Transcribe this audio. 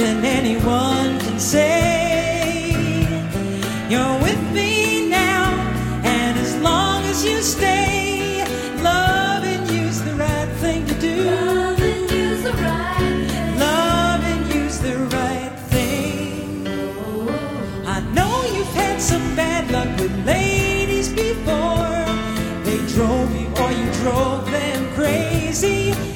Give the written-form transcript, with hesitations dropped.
than anyone can say. You're with me now, and as long as you stay, loving you's the right thing to do. Loving you's the right thing. Loving you's the right thing. I know you've had some bad luck with ladies before. They drove you or you drove them crazy.